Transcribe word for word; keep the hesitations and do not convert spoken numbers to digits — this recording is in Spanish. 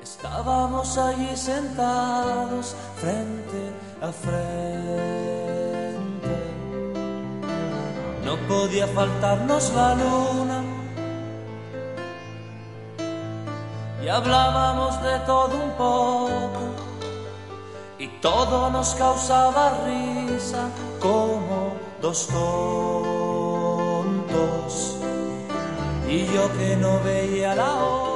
Estábamos allí sentados frente a frente. No podía faltarnos la luna y hablábamos de todo un poco y todo nos causaba risa como dos tontos. Y yo que no veía la hora